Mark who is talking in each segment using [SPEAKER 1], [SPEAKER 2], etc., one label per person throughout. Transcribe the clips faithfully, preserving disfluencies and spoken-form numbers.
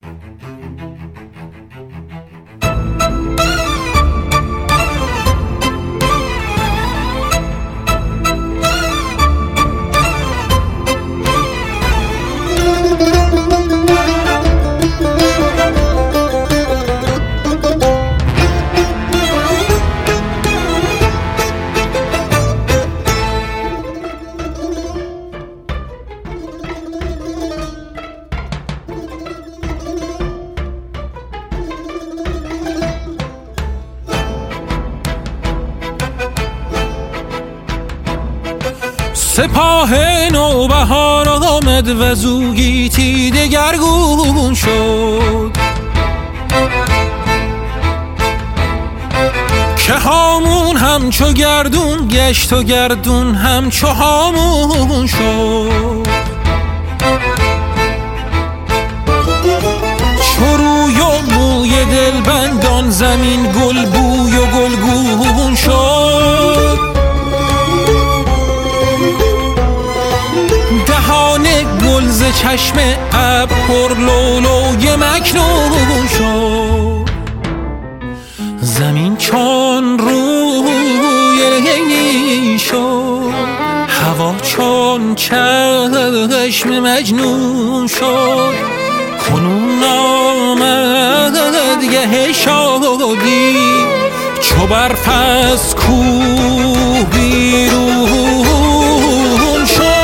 [SPEAKER 1] سپاه نوبهار آمد و زوگیتی دگرگون شد، که هامون همچو گردون گشت و گردون همچو هامون شد. چو روی و موی دلبندان زمین گل بوی و گلگون شد. دهان گل ز چشم ابر پر لؤلؤی مکنون شد. زمین چون روی شد، هوا چون چشم مجنون شد. کنون آمد گه شادی، چو برف از کوه بیرون شد.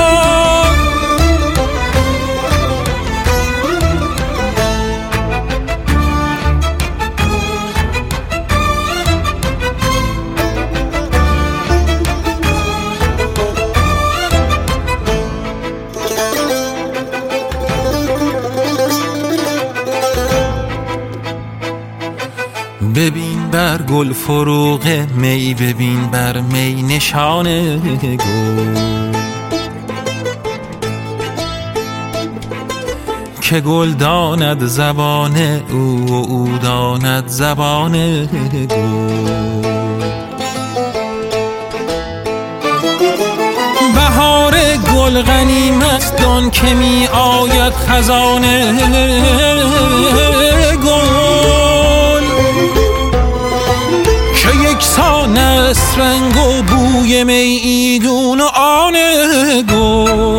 [SPEAKER 1] ببین بر گل فروغ می، ببین بر می نشان گل. که گل داند زبان او و او داند زبان گل. بهار گل غنیمت دان که می آید خزان گل. که یکسان است رنگ و بوی می ایدون و آن گل.